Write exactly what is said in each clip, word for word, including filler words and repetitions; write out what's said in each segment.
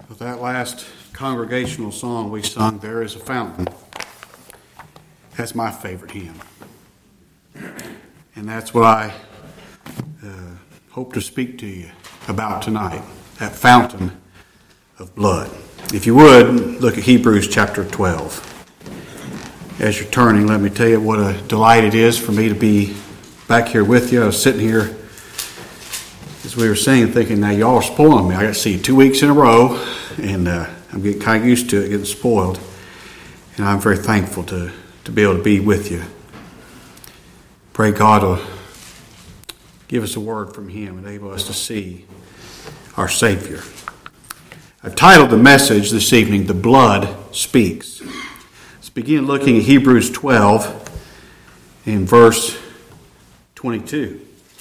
With that last congregational song we sung, There is a Fountain, that's my favorite hymn. And that's what I uh, hope to speak to you about tonight, that fountain of blood. If you would, look at Hebrews chapter twelve. As you're turning, let me tell you what a delight it is for me to be back here with you. I was sitting here as we were singing, thinking, now y'all are spoiling me. I got to see you two weeks in a row, and uh, I'm getting kind of used to it, getting spoiled. And I'm very thankful to, to be able to be with you. Pray God will give us a word from Him, enable us to see our Savior. I've titled the message this evening, The Blood Speaks. Let's begin looking at Hebrews twelve in verse twenty-two.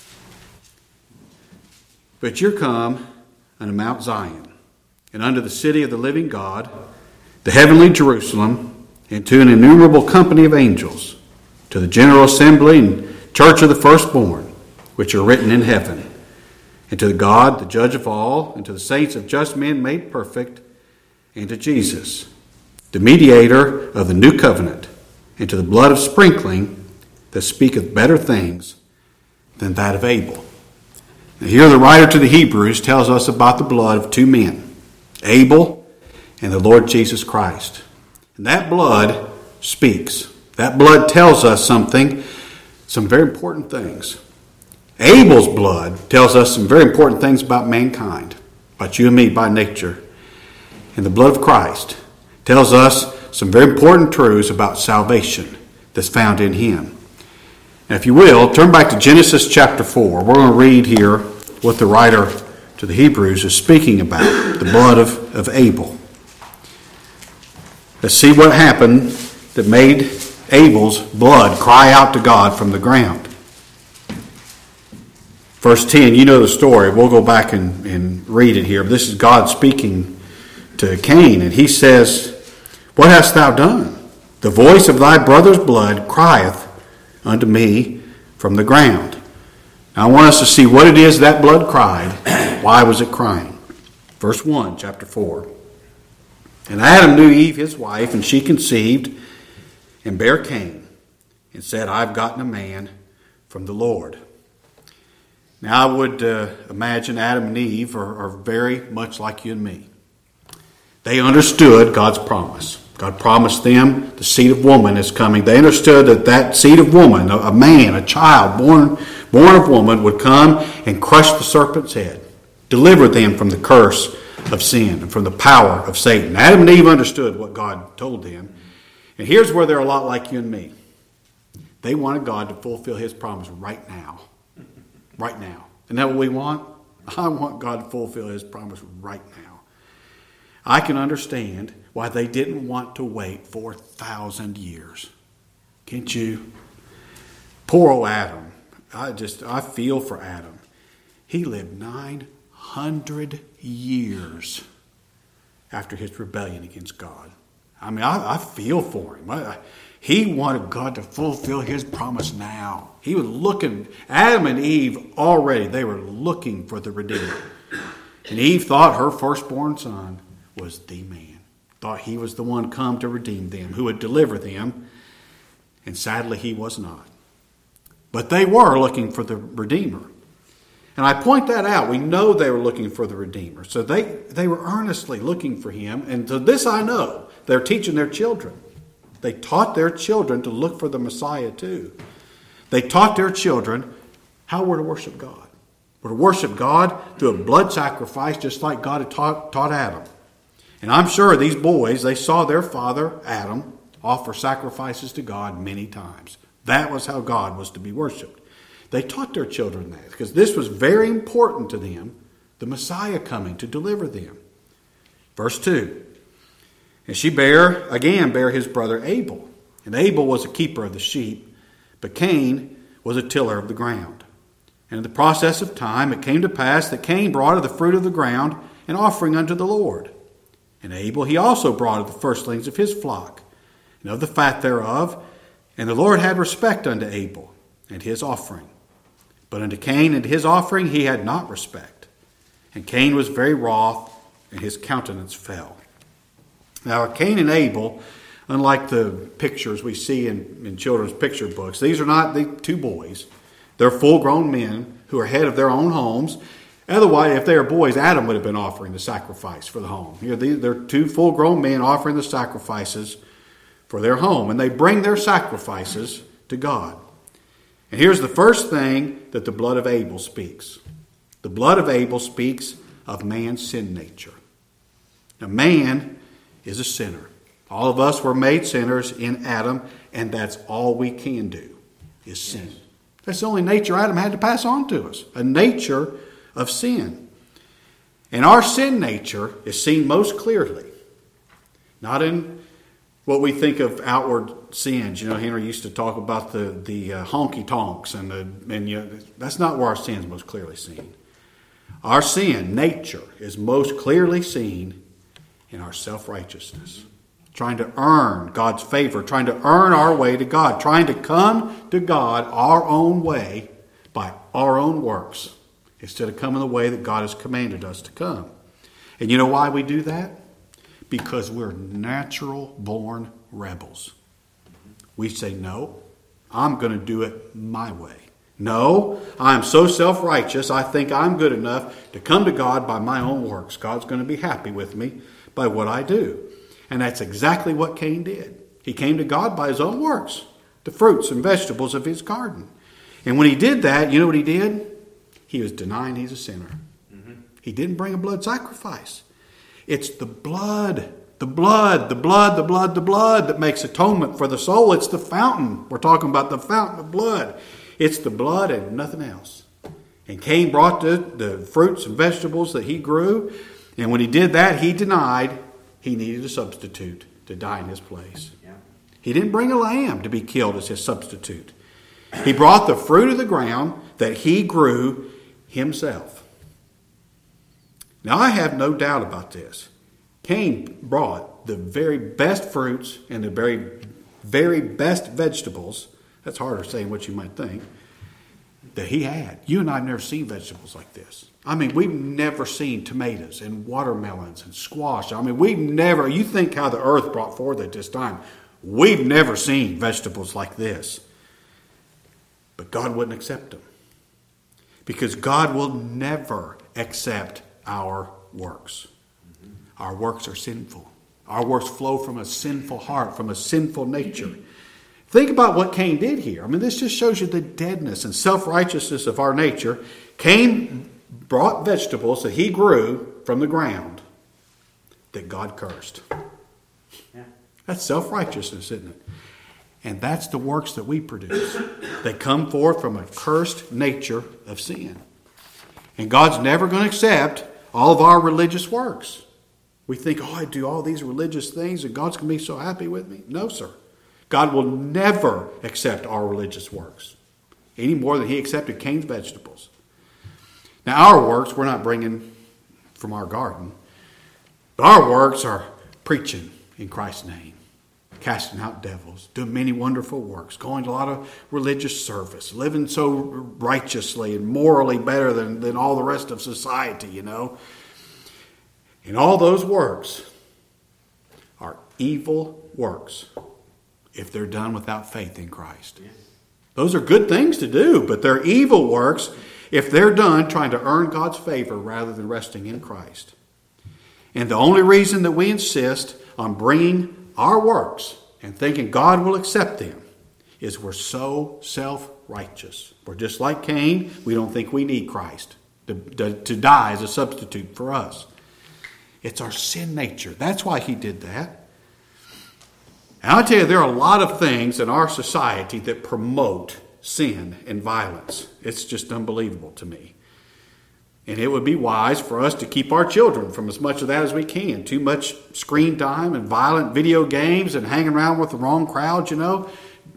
But you're come unto Mount Zion, and unto the city of the living God, the heavenly Jerusalem, and to an innumerable company of angels, to the general assembly and church of the firstborn, which are written in heaven, and to the God, the judge of all, and to the saints of just men made perfect, and to Jesus, the mediator of the new covenant, and to the blood of sprinkling that speaketh better things than that of Abel. Now here the writer to the Hebrews tells us about the blood of two men, Abel and the Lord Jesus Christ. And that blood speaks. That blood tells us something, some very important things. Abel's blood tells us some very important things about mankind, about you and me by nature. And the blood of Christ tells us some very important truths about salvation that's found in Him. Now, if you will, turn back to Genesis chapter four. We're going to read here what the writer to the Hebrews is speaking about, the blood of, of Abel. Let's see what happened that made Abel's blood cry out to God from the ground. Verse ten, you know the story. We'll go back and, and read it here. But this is God speaking to Cain, and he says, What hast thou done? The voice of thy brother's blood crieth unto me from the ground. Now I want us to see what it is that blood cried. Why was it crying? Verse one, chapter four. And Adam knew Eve his wife, and she conceived and bare Cain, and said, I've gotten a man from the Lord. Now I would uh, imagine Adam and Eve are, are very much like you and me. They understood God's promise. God promised them the seed of woman is coming. They understood that that seed of woman, a man, a child born, born of woman, would come and crush the serpent's head, deliver them from the curse of sin and from the power of Satan. Adam and Eve understood what God told them. And here's where they're a lot like you and me. They wanted God to fulfill His promise right now. Right now. Isn't that what we want? I want God to fulfill His promise right now. I can understand why they didn't want to wait four thousand years. Can't you? Poor old Adam. I just, I feel for Adam. He lived nine hundred years after his rebellion against God. I mean, I, I feel for him. I, I, he wanted God to fulfill His promise now. He was looking, Adam and Eve already, they were looking for the Redeemer. And Eve thought her firstborn son was the man. Thought he was the one come to redeem them, who would deliver them. And sadly, he was not. But they were looking for the Redeemer. And I point that out. We know they were looking for the Redeemer. So they, they were earnestly looking for Him. And to this I know. They're teaching their children. They taught their children to look for the Messiah too. They taught their children how we're to worship God. We're to worship God through a blood sacrifice, just like God had taught, taught Adam. And I'm sure these boys, they saw their father, Adam, offer sacrifices to God many times. That was how God was to be worshipped. They taught their children that because this was very important to them, the Messiah coming to deliver them. Verse two. And she bare, again bare his brother Abel. And Abel was a keeper of the sheep, but Cain was a tiller of the ground. And in the process of time it came to pass that Cain brought of the fruit of the ground an offering unto the Lord. And Abel he also brought of the firstlings of his flock, and of the fat thereof. And the Lord had respect unto Abel and his offering. But unto Cain and his offering he had not respect. And Cain was very wroth, and his countenance fell. Now, Cain and Abel, unlike the pictures we see in, in children's picture books, these are not the two boys. They're full-grown men who are head of their own homes. Otherwise, if they were boys, Adam would have been offering the sacrifice for the home. Here, they're two full-grown men offering the sacrifices for their home. And they bring their sacrifices to God. And here's the first thing that the blood of Abel speaks. The blood of Abel speaks of man's sin nature. Now, man is a sinner. All of us were made sinners in Adam, and that's all we can do is sin. Yes. That's the only nature Adam had to pass on to us, a nature of sin. And our sin nature is seen most clearly, not in what we think of outward sins. You know, Henry used to talk about the, the uh, honky-tonks, and, the, and you know, that's not where our sin is most clearly seen. Our sin nature is most clearly seen in our self-righteousness. Trying to earn God's favor, trying to earn our way to God, trying to come to God our own way by our own works, instead of coming the way that God has commanded us to come. And you know why we do that? Because we're natural-born rebels. We say, no, I'm going to do it my way. No, I'm so self-righteous, I think I'm good enough to come to God by my own works. God's going to be happy with me by what I do. And that's exactly what Cain did. He came to God by his own works, the fruits and vegetables of his garden. And when he did that, you know what he did? He was denying he's a sinner. Mm-hmm. He didn't bring a blood sacrifice. It's the blood, the blood, the blood, the blood, the blood that makes atonement for the soul. It's the fountain. We're talking about the fountain of blood. It's the blood and nothing else. And Cain brought the, the fruits and vegetables that he grew. And when he did that, he denied he needed a substitute to die in his place. Yeah. He didn't bring a lamb to be killed as his substitute. He brought the fruit of the ground that he grew himself. Now, I have no doubt about this. Cain brought the very best fruits and the very, very best vegetables. That's harder saying what you might think. That he had. You and I have never seen vegetables like this. I mean, we've never seen tomatoes and watermelons and squash. I mean, we've never, you think how the earth brought forth at this time. We've never seen vegetables like this. But God wouldn't accept them. Because God will never accept our works. Our works are sinful. Our works flow from a sinful heart, from a sinful nature. Think about what Cain did here. I mean, this just shows you the deadness and self-righteousness of our nature. Cain brought vegetables that he grew from the ground that God cursed. Yeah. That's self-righteousness, isn't it? And that's the works that we produce. They come forth from a cursed nature of sin. And God's never going to accept all of our religious works. We think, oh, I do all these religious things and God's going to be so happy with me. No, sir. God will never accept our religious works any more than he accepted Cain's vegetables. Now, our works, we're not bringing from our garden. But our works are preaching in Christ's name, casting out devils, doing many wonderful works, going to a lot of religious service, living so righteously and morally better than, than all the rest of society, you know. And all those works are evil works if they're done without faith in Christ. Yes. Those are good things to do, but they're evil works if they're done trying to earn God's favor rather than resting in Christ. And the only reason that we insist on bringing our works and thinking God will accept them is we're so self-righteous. We're just like Cain. We don't think we need Christ to, to, to die as a substitute for us. It's our sin nature. That's why he did that. And I'll tell you, there are a lot of things in our society that promote sin and violence. It's just unbelievable to me. And it would be wise for us to keep our children from as much of that as we can. Too much screen time and violent video games and hanging around with the wrong crowd, you know.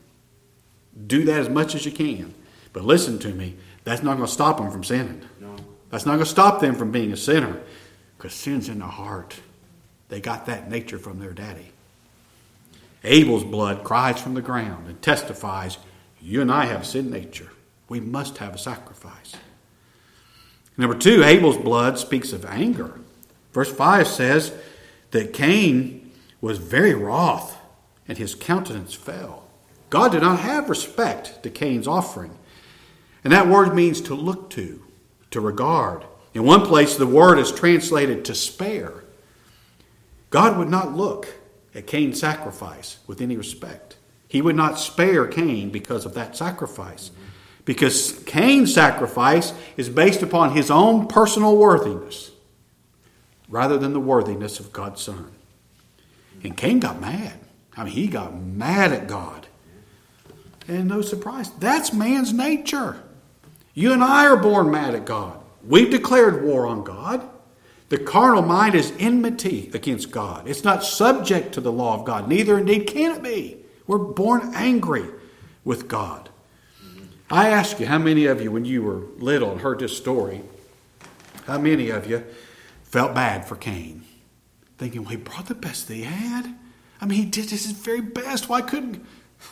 Do that as much as you can. But listen to me, that's not going to stop them from sinning. No. That's not going to stop them from being a sinner. Because sin's in their heart. They got that nature from their daddy. Abel's blood cries from the ground and testifies, you and I have sin nature. We must have a sacrifice. Number two, Abel's blood speaks of anger. Verse five says that Cain was very wroth, and his countenance fell. God did not have respect to Cain's offering. And that word means to look to, to regard. In one place, the word is translated to spare. God would not look at Cain's sacrifice with any respect. He would not spare Cain because of that sacrifice. Because Cain's sacrifice is based upon his own personal worthiness rather than the worthiness of God's Son. And Cain got mad. I mean, he got mad at God. And no surprise, that's man's nature. You and I are born mad at God. We've declared war on God. The carnal mind is enmity against God. It's not subject to the law of God. Neither indeed can it be. We're born angry with God. I ask you, how many of you, when you were little and heard this story, how many of you felt bad for Cain? Thinking, well, he brought the best that he had. I mean, he did his very best. Why couldn't...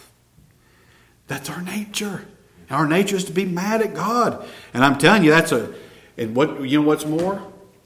That's our nature. Our nature is to be mad at God. And I'm telling you, that's a... And what you know what's more?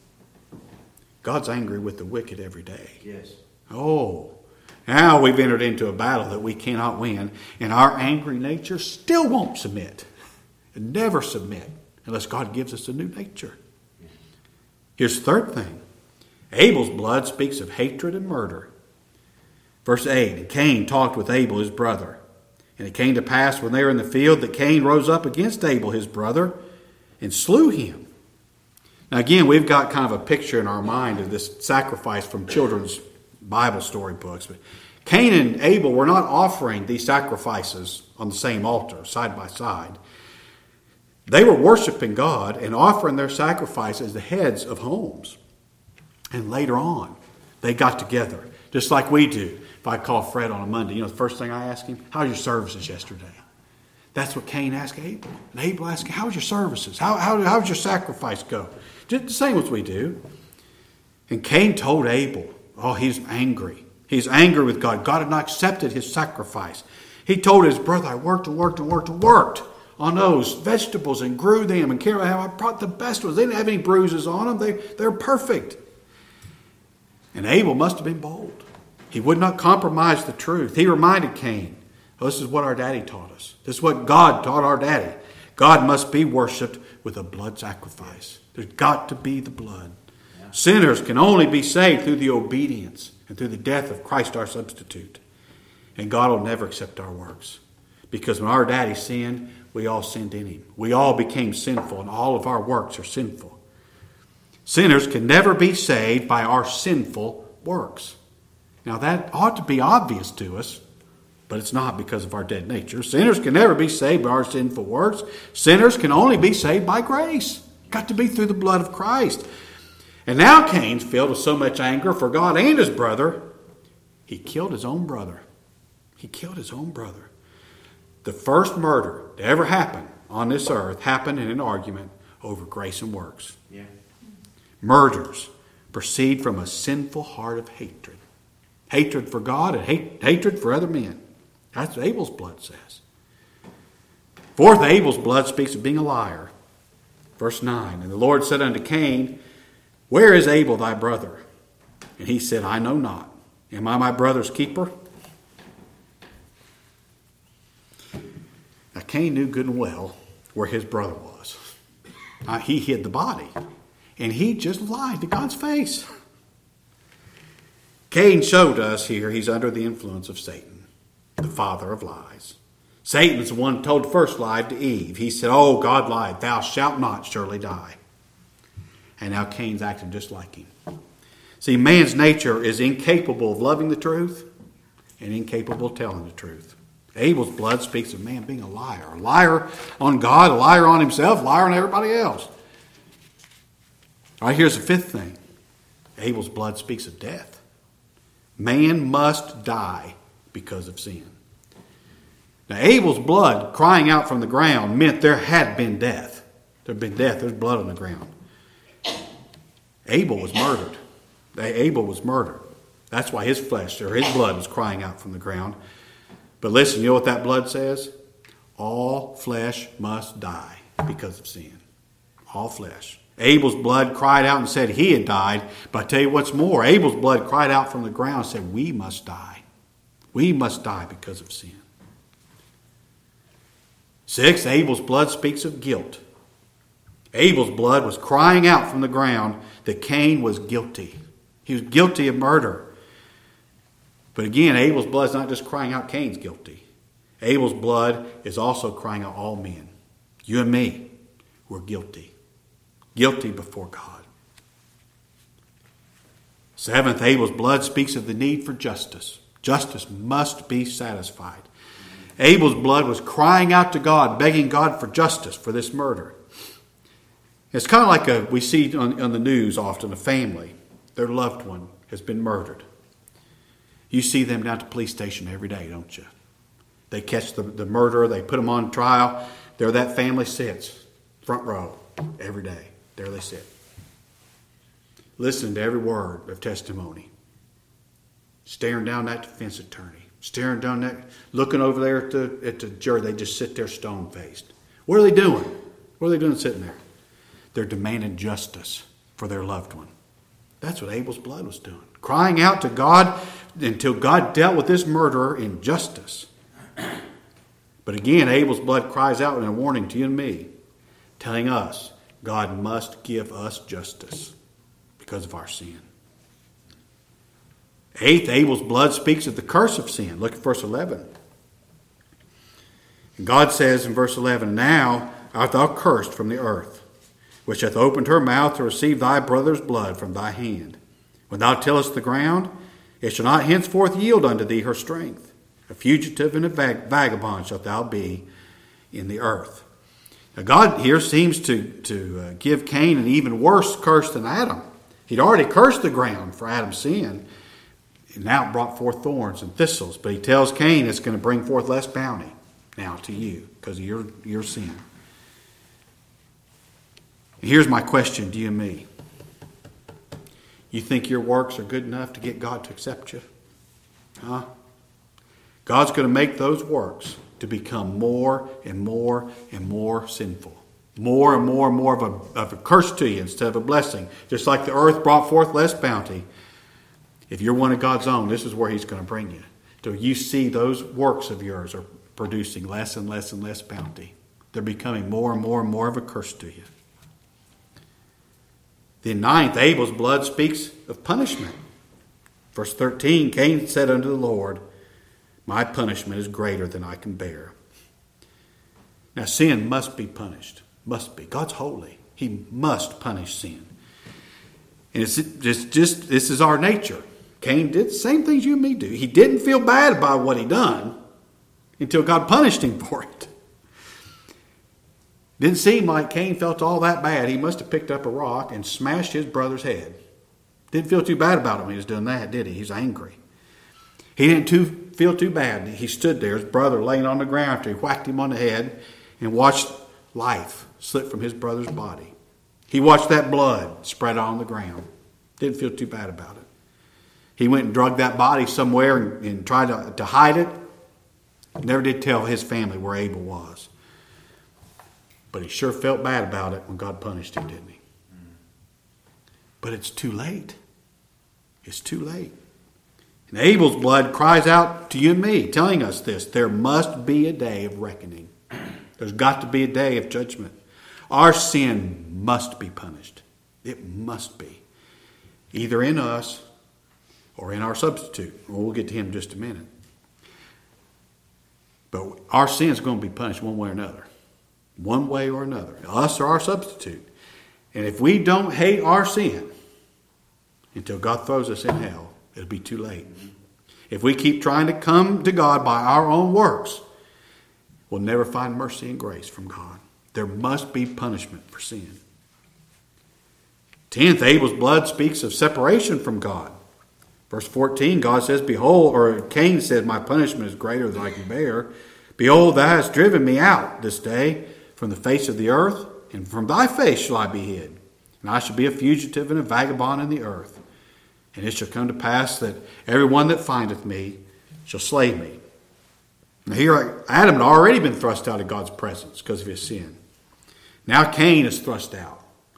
God's angry with the wicked every day. Yes. Oh, now we've entered into a battle that we cannot win. And our angry nature still won't submit. And never submit unless God gives us a new nature. Here's the third thing. Abel's blood speaks of hatred and murder. Verse eight, and Cain talked with Abel his brother. And it came to pass when they were in the field that Cain rose up against Abel his brother and slew him. Now again, we've got kind of a picture in our mind of this sacrifice from children's Bible story books. But Cain and Abel were not offering these sacrifices on the same altar, side by side. They were worshiping God and offering their sacrifice as the heads of homes. And later on, they got together, just like we do. If I call Fred on a Monday, you know the first thing I ask him, how was your services yesterday? That's what Cain asked Abel. And Abel asked, how was your services? How, how, how did your sacrifice go? Just the same as we do. And Cain told Abel, oh, he's angry. He's angry with God. God had not accepted his sacrifice. He told his brother, I worked and worked and worked and worked on those vegetables and grew them and cared. I brought the best ones. They didn't have any bruises on them. They, they're perfect. And Abel must have been bold. He would not compromise the truth. He reminded Cain, oh, this is what our daddy taught us. This is what God taught our daddy. God must be worshipped with a blood sacrifice. There's got to be the blood. Yeah. Sinners can only be saved through the obedience and through the death of Christ our substitute. And God will never accept our works. Because when our daddy sinned, we all sinned in him. We all became sinful, and all of our works are sinful. Sinners can never be saved by our sinful works. Now that ought to be obvious to us, but it's not because of our dead nature. Sinners can never be saved by our sinful works. Sinners can only be saved by grace. Got to be through the blood of Christ. And now Cain's filled with so much anger for God and his brother, he killed his own brother. He killed his own brother. The first murder to ever happen on this earth happened in an argument over grace and works. Yeah. Murders proceed from a sinful heart of hatred. Hatred for God and hate, hatred for other men. That's what Abel's blood says. Fourth, Abel's blood speaks of being a liar. Verse nine, and the Lord said unto Cain, where is Abel thy brother? And he said, I know not. Am I my brother's keeper? Now Cain knew good and well where his brother was. Uh, he hid the body. And he just lied to God's face. Cain showed us here he's under the influence of Satan, the father of lies. Satan's the one who told the first lie to Eve. He said, oh, God lied, thou shalt not surely die. And now Cain's acting just like him. See, man's nature is incapable of loving the truth and incapable of telling the truth. Abel's blood speaks of man being a liar. A liar on God, a liar on himself, a liar on everybody else. All right, here's the fifth thing. Abel's blood speaks of death. Man must die because of sin. Now, Abel's blood crying out from the ground meant there had been death. There had been death. There's blood on the ground. Abel was murdered. Abel was murdered. That's why his flesh or his blood was crying out from the ground. But listen, you know what that blood says? All flesh must die because of sin. All flesh. Abel's blood cried out and said he had died. But I tell you what's more, Abel's blood cried out from the ground and said, we must die. We must die because of sin. Six, Abel's blood speaks of guilt. Abel's blood was crying out from the ground that Cain was guilty. He was guilty of murder. But again, Abel's blood is not just crying out Cain's guilty. Abel's blood is also crying out all men. You and me, we're guilty. Guilty before God. Seventh, Abel's blood speaks of the need for justice. Justice must be satisfied. Abel's blood was crying out to God, begging God for justice for this murder. It's kind of like a, we see on, on the news often, a family, their loved one has been murdered. You see them down at the police station every day, don't you? They catch the, the murderer, they put them on trial. There that family sits, front row, every day. There they sit. Listening to every word of testimony. Staring down that defense attorney. Staring down that, looking over there at the, at the jury. They just sit there stone-faced. What are they doing? What are they doing sitting there? They're demanding justice for their loved one. That's what Abel's blood was doing. Crying out to God until God dealt with this murderer in justice. But again, Abel's blood cries out in a warning to you and me, telling us God must give us justice because of our sin. Eighth, Abel's blood speaks of the curse of sin. Look at verse eleven. And God says in verse eleven, now art thou cursed from the earth, which hath opened her mouth to receive thy brother's blood from thy hand. When thou tillest the ground, it shall not henceforth yield unto thee her strength. A fugitive and a vag- vagabond shalt thou be in the earth. Now God here seems to, to uh, give Cain an even worse curse than Adam. He'd already cursed the ground for Adam's sin. And now it brought forth thorns and thistles. But he tells Cain it's going to bring forth less bounty now to you because of your, your sin. And here's my question to you and me. You think your works are good enough to get God to accept you? Huh? God's going to make those works to become more and more and more sinful. More and more and more of a, of a curse to you instead of a blessing. Just like the earth brought forth less bounty. If you're one of God's own, this is where He's going to bring you. So you see those works of yours are producing less and less and less bounty. They're becoming more and more and more of a curse to you. Then ninth, Abel's blood speaks of punishment. Verse thirteen, Cain said unto the Lord, my punishment is greater than I can bear. Now sin must be punished. Must be. God's holy. He must punish sin. And it's just, just this is our nature. Cain did the same things you and me do. He didn't feel bad about what he done until God punished him for it. Didn't seem like Cain felt all that bad. He must have picked up a rock and smashed his brother's head. Didn't feel too bad about it when he was doing that, did he? He was angry. He didn't too, feel too bad. He stood there, his brother laying on the ground after he whacked him on the head and watched life slip from his brother's body. He watched that blood spread on the ground. Didn't feel too bad about it. He went and drugged that body somewhere and, and tried to, to hide it. Never did tell his family where Abel was. But he sure felt bad about it when God punished him, didn't he? But it's too late. It's too late. And Abel's blood cries out to you and me, telling us this. There must be a day of reckoning. There's got to be a day of judgment. Our sin must be punished. It must be. Either in us or in our substitute. Well, we'll get to him in just a minute. But our sin is going to be punished one way or another. One way or another. Us or our substitute. And if we don't hate our sin until God throws us in hell, it'll be too late. If we keep trying to come to God by our own works, we'll never find mercy and grace from God. There must be punishment for sin. Tenth, Abel's blood speaks of separation from God. Verse fourteen, God says, behold, or Cain said, my punishment is greater than I can bear. Behold, thou hast driven me out this day from the face of the earth, and from thy face shall I be hid. And I shall be a fugitive and a vagabond in the earth. And it shall come to pass that every one that findeth me shall slay me. Now here, Adam had already been thrust out of God's presence because of his sin. Now Cain is thrust out.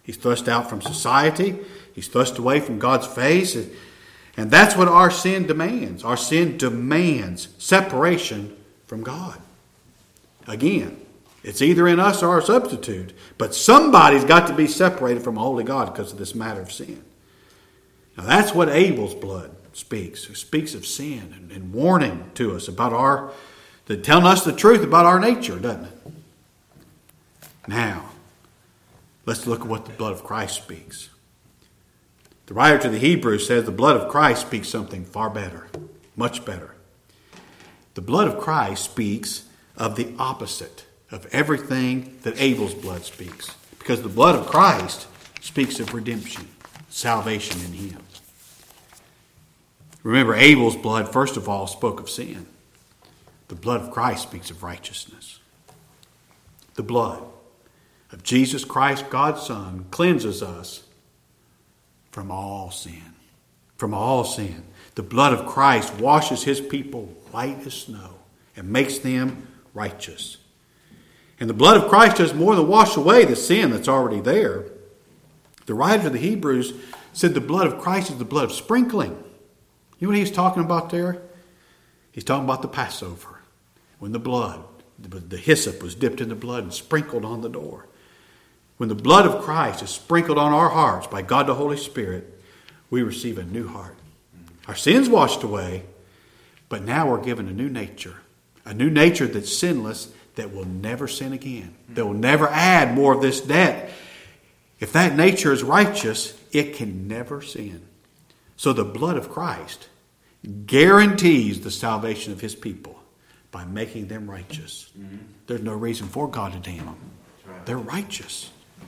He's thrust out from society. He's thrust away from God's face. And that's what our sin demands. Our sin demands separation from God. Again, it's either in us or our substitute. But somebody's got to be separated from a holy God because of this matter of sin. Now that's what Abel's blood speaks. It speaks of sin and, and warning to us about our, the, telling us the truth about our nature, doesn't it? Now, let's look at what the blood of Christ speaks. The writer to the Hebrews says the blood of Christ speaks something far better, much better. The blood of Christ speaks of the opposite of everything that Abel's blood speaks. Because the blood of Christ speaks of redemption, salvation in Him. Remember, Abel's blood, first of all, spoke of sin. The blood of Christ speaks of righteousness. The blood of Jesus Christ, God's Son, cleanses us from all sin. From all sin. The blood of Christ washes His people white as snow and makes them righteous. And the blood of Christ does more than wash away the sin that's already there. The writer of the Hebrews said the blood of Christ is the blood of sprinkling. You know what he's talking about there? He's talking about the Passover. When the blood, the hyssop was dipped in the blood and sprinkled on the door. When the blood of Christ is sprinkled on our hearts by God the Holy Spirit, we receive a new heart. Our sins washed away, but now we're given a new nature. A new nature that's sinless, that will never sin again. That will never add more of this debt. If that nature is righteous, it can never sin. So the blood of Christ guarantees the salvation of His people by making them righteous. Mm-hmm. There's no reason for God to damn them. Right. They're righteous.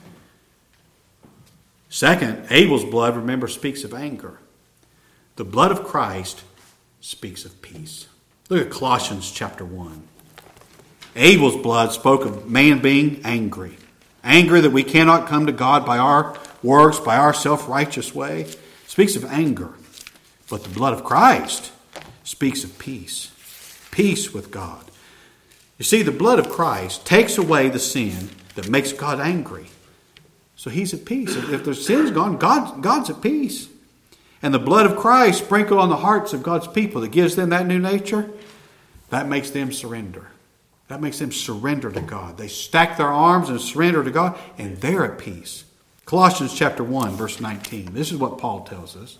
Second, Abel's blood, remember, speaks of anger. The blood of Christ speaks of peace. Look at Colossians chapter one. Abel's blood spoke of man being angry. Angry that we cannot come to God by our works, by our self-righteous way. It speaks of anger. But the blood of Christ speaks of peace. Peace with God. You see, the blood of Christ takes away the sin that makes God angry. So He's at peace. If the sin's gone, God, God's at peace. And the blood of Christ sprinkled on the hearts of God's people that gives them that new nature, that makes them surrender. That makes them surrender to God. They stack their arms and surrender to God, and they're at peace. Colossians chapter one, verse nineteen. This is what Paul tells us.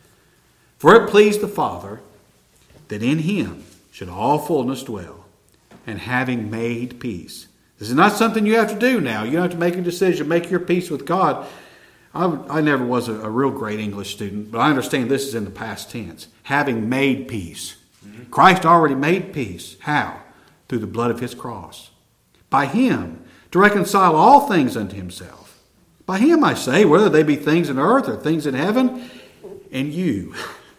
For it pleased the Father that in Him should all fullness dwell, and having made peace. This is not something you have to do now. You don't have to make a decision, make your peace with God. I, I never was a, a real great English student, but I understand this is in the past tense. Having made peace. Mm-hmm. Christ already made peace. How? Through the blood of His cross. By Him, to reconcile all things unto Himself. By Him, I say, whether they be things in earth or things in heaven, and you,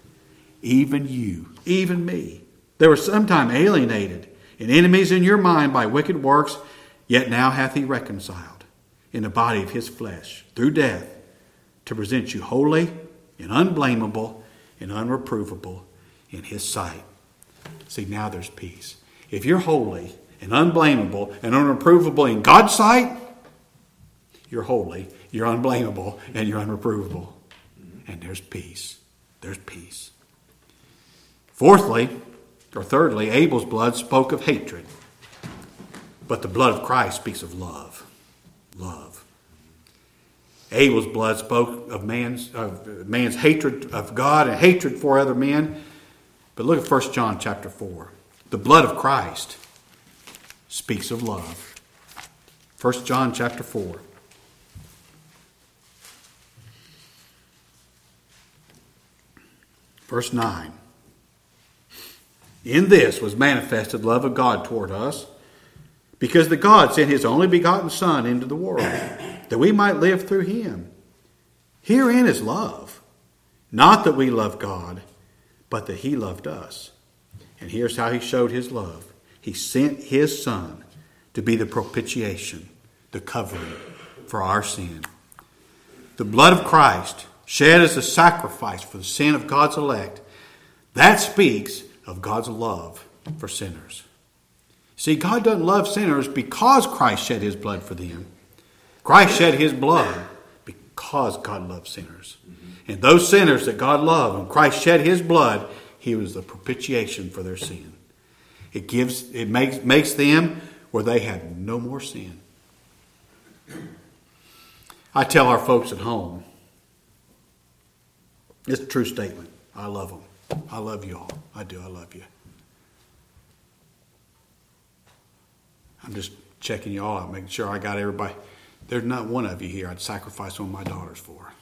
even you, even me, they were sometime alienated and enemies in your mind by wicked works, yet now hath He reconciled in the body of His flesh through death to present you holy and unblameable and unreprovable in His sight. See, now there's peace. If you're holy and unblameable and unreprovable in God's sight, you're holy, you're unblameable, and you're unreprovable. And there's peace. There's peace. Fourthly, or thirdly, Abel's blood spoke of hatred. But the blood of Christ speaks of love. Love. Abel's blood spoke of man's, of man's hatred of God and hatred for other men. But look at First John chapter four. The blood of Christ speaks of love. First John chapter four. Verse nine. In this was manifested love of God toward us, because that God sent His only begotten Son into the world, that we might live through Him. Herein is love. Not that we love God, but that He loved us. And here's how He showed His love. He sent His Son to be the propitiation, the covering for our sin. The blood of Christ, shed as a sacrifice for the sin of God's elect, that speaks of God's love for sinners. See, God doesn't love sinners because Christ shed His blood for them. Christ shed His blood because God loves sinners. Mm-hmm. And those sinners that God loved, when Christ shed his blood, he was the propitiation for their sin. It gives, it makes, makes them where they have no more sin. I tell our folks at home, it's a true statement. I love them. I love you all. I do. I love you. I'm just checking you all out, making sure I got everybody. There's not one of you here I'd sacrifice one of my daughters for.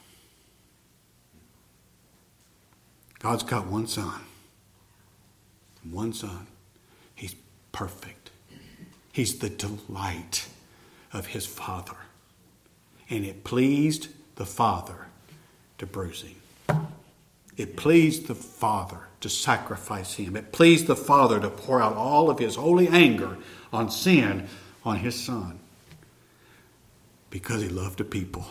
God's got one son. One son. He's perfect. He's the delight of his Father. And it pleased the Father to bruise him. It pleased the Father to sacrifice him. It pleased the Father to pour out all of his holy anger on sin on his Son. Because he loved the people.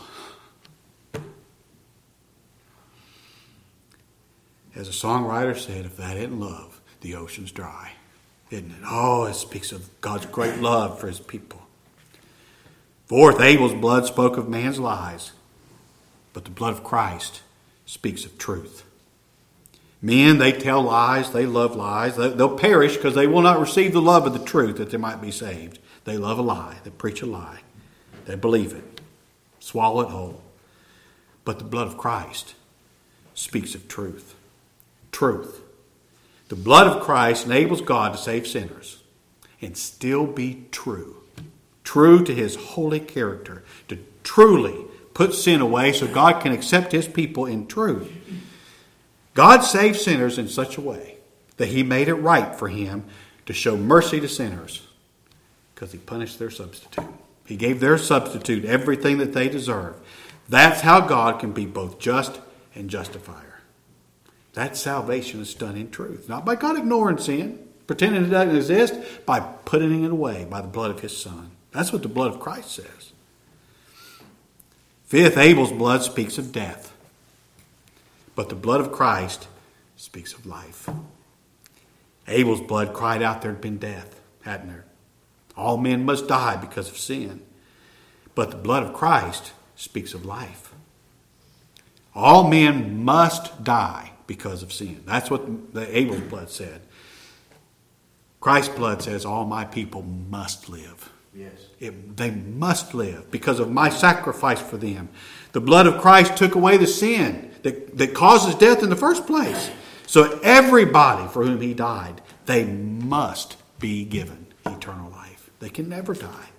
As a songwriter said, if that isn't love, the ocean's dry. Isn't it? Oh, it speaks of God's great love for his people. Fourth, Abel's blood spoke of man's lies, but the blood of Christ speaks of truth. Men, they tell lies, they love lies. They'll perish because they will not receive the love of the truth that they might be saved. They love a lie. They preach a lie. They believe it. Swallow it whole. But the blood of Christ speaks of truth. Truth. The blood of Christ enables God to save sinners and still be true. True to his holy character. To truly put sin away so God can accept his people in truth. God saved sinners in such a way that he made it right for him to show mercy to sinners because he punished their substitute. He gave their substitute everything that they deserve. That's how God can be both just and justifier. That salvation is done in truth. Not by God ignoring sin, pretending it doesn't exist, by putting it away by the blood of his Son. That's what the blood of Christ says. Fifth, Abel's blood speaks of death. But the blood of Christ speaks of life. Abel's blood cried out there had been death, hadn't there? All men must die because of sin. But the blood of Christ speaks of life. All men must die because of sin. That's what the Abel's blood said. Christ's blood says all my people must live. Yes. It, they must live because of my sacrifice for them. The blood of Christ took away the sin that, that causes death in the first place. So everybody for whom he died, they must be given eternal life. They can never die.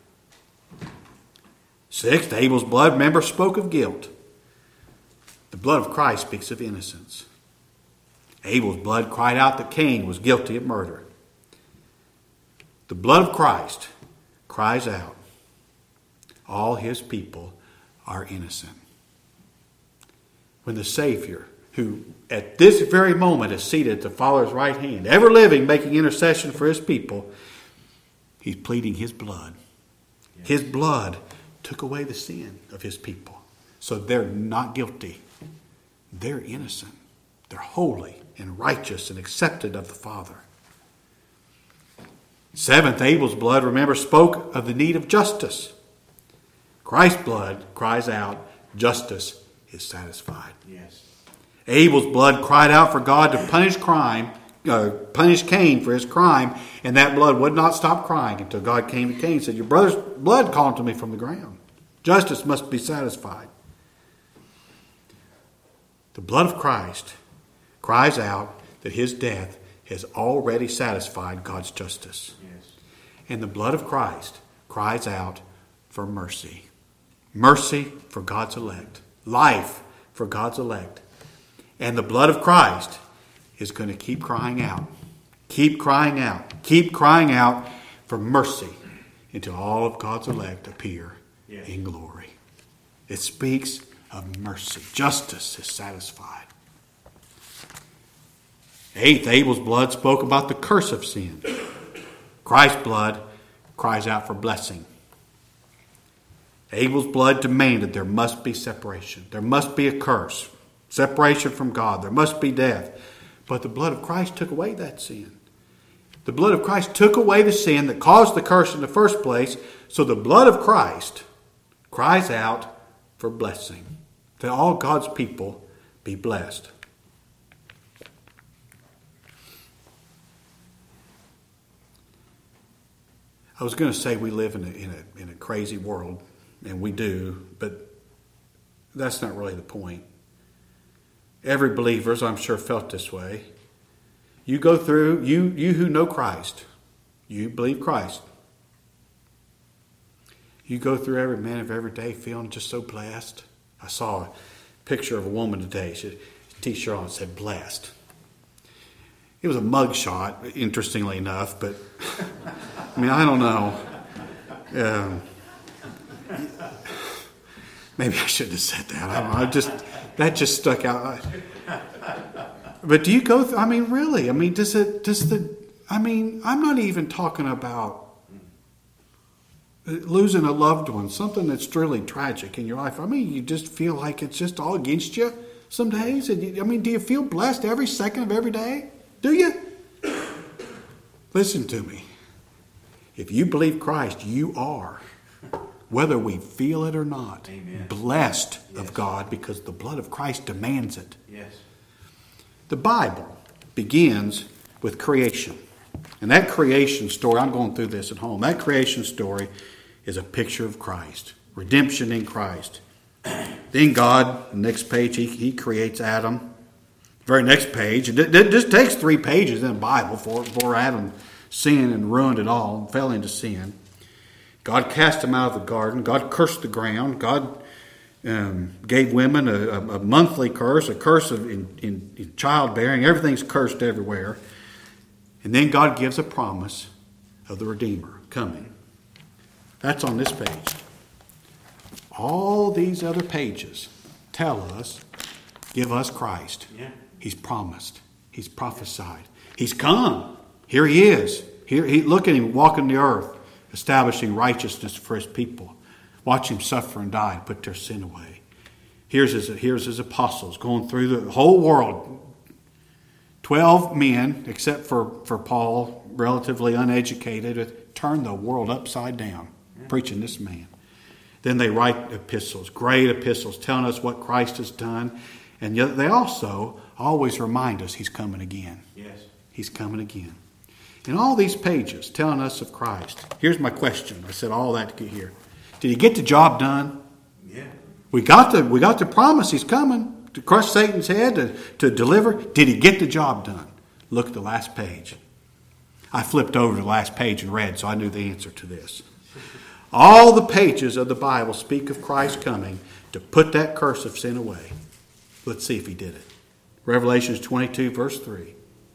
Sixth, Abel's blood, remember, spoke of guilt. The blood of Christ speaks of innocence. Abel's blood cried out that Cain was guilty of murder. The blood of Christ cries out, all his people are innocent. When the Savior, who at this very moment is seated at the Father's right hand, ever living, making intercession for his people, he's pleading his blood. Yes. His blood took away the sin of his people. So they're not guilty. They're innocent. They're holy and righteous and accepted of the Father. Seventh, Abel's blood, remember, spoke of the need of justice. Christ's blood cries out, justice is satisfied. Yes. Abel's blood cried out for God to punish crime, uh, punish Cain for his crime, and that blood would not stop crying until God came to Cain and said, your brother's blood called to me from the ground. Justice must be satisfied. The blood of Christ cries out that his death has already satisfied God's justice. Yes. And the blood of Christ cries out for mercy. Mercy for God's elect. Life for God's elect. And the blood of Christ is going to keep crying out. Keep crying out. Keep crying out for mercy until all of God's elect appear yes. in glory. It speaks of mercy. Justice is satisfied. Eighth, Abel's blood spoke about the curse of sin. Christ's blood cries out for blessing. Abel's blood demanded there must be separation. There must be a curse. Separation from God. There must be death. But the blood of Christ took away that sin. The blood of Christ took away the sin that caused the curse in the first place. So the blood of Christ cries out for blessing. that all God's people be blessed. I was going to say we live in a, in a, in a crazy world, and we do, but that's not really the point. Every believer, I'm sure, felt this way. You go through, you, you who know Christ, you believe Christ. You go through every minute of every day feeling just so blessed. I saw a picture of a woman today. She had a t-shirt on that said blessed. It was a mug shot, interestingly enough, but I mean, I don't know. Um, maybe I shouldn't have said that. I don't know. I just that just stuck out. But do you go through, I mean, really? I mean, does it, does the, I mean, I'm not even talking about losing a loved one, something that's truly tragic in your life. I mean, you just feel like it's just all against you some days. I mean, do you feel blessed every second of every day? Do you? Listen to me. If you believe Christ, you are, whether we feel it or not, Amen. blessed yes. of God, because the blood of Christ demands it. Yes. The Bible begins with creation. And that creation story, I'm going through this at home, that creation story is a picture of Christ. Redemption in Christ. Then God, the next page, he, he creates Adam. Very next page, it, it just takes three pages in the Bible for, for Adam sinned and ruined it all and fell into sin. God cast him out of the garden. God cursed the ground. God um, gave women a, a, a monthly curse, a curse of in, in, in childbearing. Everything's cursed everywhere. And then God gives a promise of the Redeemer coming. That's on this page. All these other pages tell us, give us Christ. Yeah. He's promised. He's prophesied. He's come. Here he is. Here, he, look at him walking the earth, establishing righteousness for his people. Watch him suffer and die, put their sin away. Here's his, here's his apostles going through the whole world. Twelve men, except for, for Paul, relatively uneducated, turned the world upside down, preaching this man. Then they write epistles, great epistles, telling us what Christ has done. And yet they also always remind us he's coming again. Yes. He's coming again. In all these pages telling us of Christ, here's my question. I said all that to get here. Did he get the job done? Yeah. We got the, we got the promise he's coming to crush Satan's head, to, to deliver. Did he get the job done? Look at the last page. I flipped over to the last page and read, so I knew the answer to this. All the pages of the Bible speak of Christ coming to put that curse of sin away. Let's see if he did it. Revelation twenty-two, verse three.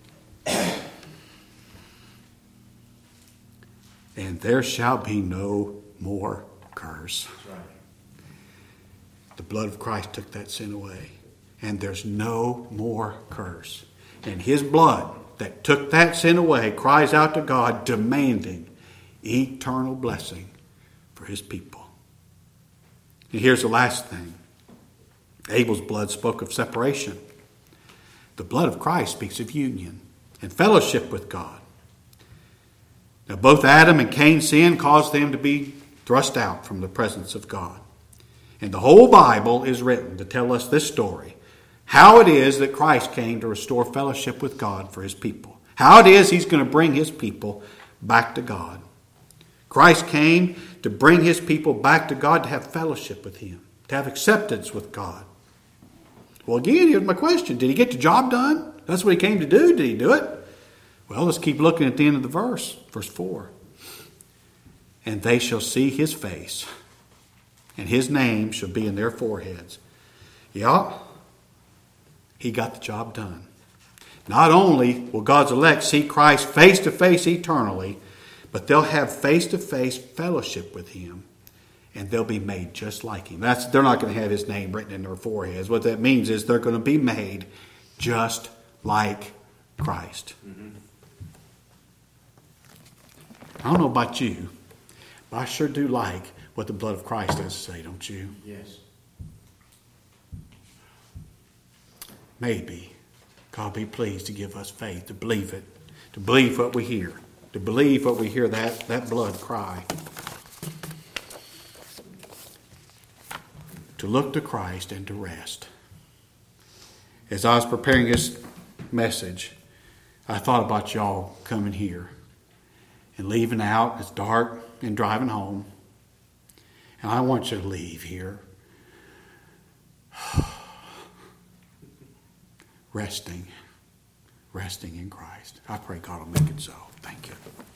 And there shall be no more curse. That's right. The blood of Christ took that sin away. And there's no more curse. And his blood that took that sin away cries out to God, demanding eternal blessing for his people. And here's the last thing. Abel's blood spoke of separation. The blood of Christ speaks of union and fellowship with God. Now, both Adam and Cain's sin caused them to be thrust out from the presence of God. And the whole Bible is written to tell us this story. How it is that Christ came to restore fellowship with God for his people. How it is he's going to bring his people back to God. Christ came to bring his people back to God, to have fellowship with him, to have acceptance with God. Well, again, here's my question. Did he get the job done? That's what he came to do. Did he do it? Well, let's keep looking at the end of the verse. Verse four. And they shall see his face, and his name shall be in their foreheads. Yeah, he got the job done. Not only will God's elect see Christ face to face eternally, but they'll have face to face fellowship with him. And they'll be made just like him. That's, they're not going to have his name written in their foreheads. What that means is they're going to be made just like Christ. Mm-hmm. I don't know about you, but I sure do like what the blood of Christ has to say, don't you? Yes. Maybe God be pleased to give us faith, to believe it, to believe what we hear, to believe what we hear, that, that blood cry. to look to Christ and to rest. As I was preparing this message, I thought about y'all coming here and leaving out. It's dark and driving home. And I want you to leave here resting, resting in Christ. I pray God will make it so. Thank you.